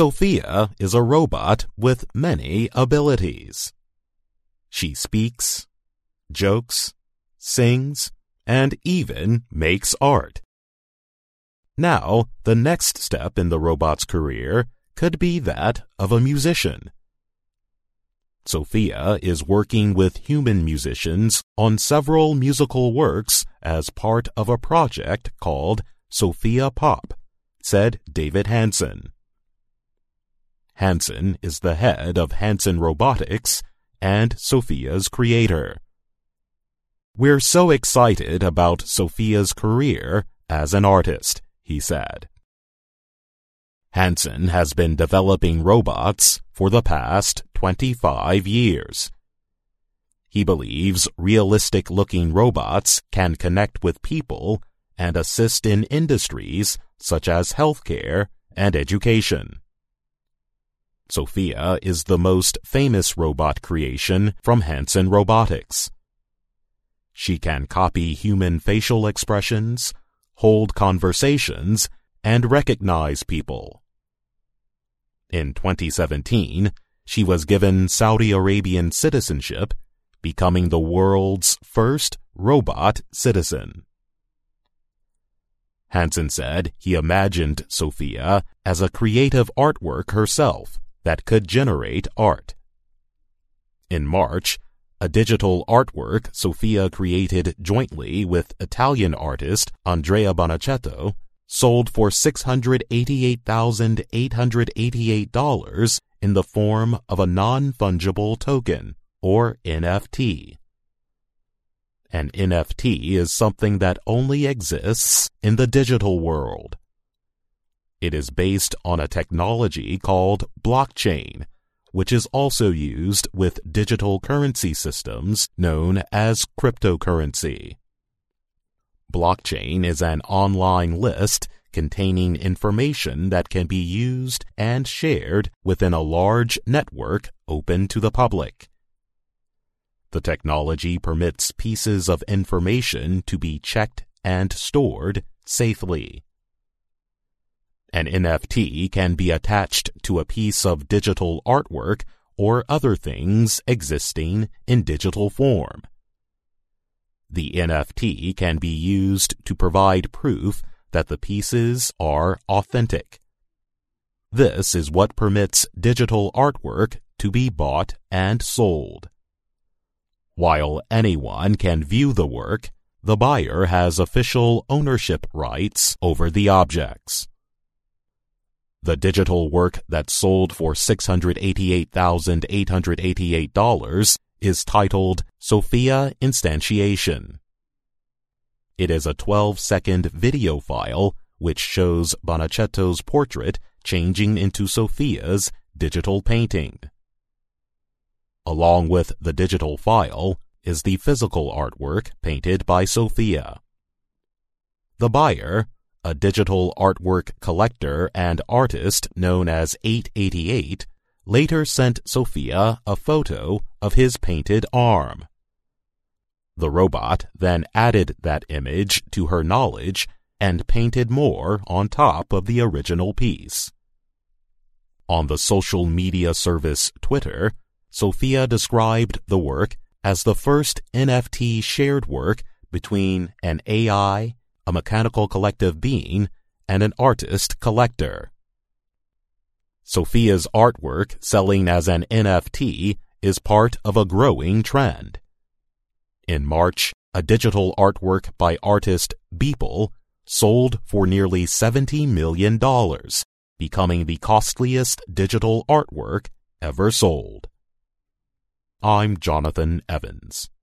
Sophia is a robot with many abilities. She speaks, jokes, sings, and even makes art. Now, the next step in the robot's career could be that of a musician. Sophia is working with human musicians on several musical works as part of a project called Sophia Pop, said David Hanson. Hanson is the head of Hanson Robotics and Sophia's creator. "We're so excited about Sophia's career as an artist," he said. Hanson has been developing robots for the past 25 years. He believes realistic-looking robots can connect with people and assist in industries such as healthcare and education. Sophia is the most famous robot creation from Hanson Robotics. She can copy human facial expressions, hold conversations, and recognize people. In 2017, she was given Saudi Arabian citizenship, becoming the world's first robot citizen. Hanson said he imagined Sophia as a creative artwork herself that could generate art. In March, a digital artwork Sophia created jointly with Italian artist Andrea Bonacetto sold for $688,888 in the form of a non-fungible token, or NFT. An NFT is something that only exists in the digital world. It is based on a technology called blockchain, which is also used with digital currency systems known as cryptocurrency. Blockchain is an online list containing information that can be used and shared within a large network open to the public. The technology permits pieces of information to be checked and stored safely. An NFT can be attached to a piece of digital artwork or other things existing in digital form. The NFT can be used to provide proof that the pieces are authentic. This is what permits digital artwork to be bought and sold. While anyone can view the work, the buyer has official ownership rights over the objects. The digital work that sold for $688,888 is titled Sophia Instantiation. It is a 12-second video file which shows Bonacetto's portrait changing into Sophia's digital painting. Along with the digital file is the physical artwork painted by Sophia. The buyer, a digital artwork collector and artist known as 888, later sent Sophia a photo of his painted arm. The robot then added that image to her knowledge and painted more on top of the original piece. On the social media service Twitter, Sophia described the work as the first NFT shared work between an AI, a mechanical collective being, and an artist collector. Sophia's artwork selling as an NFT is part of a growing trend. In March, a digital artwork by artist Beeple sold for nearly $70 million, becoming the costliest digital artwork ever sold. I'm Jonathan Evans.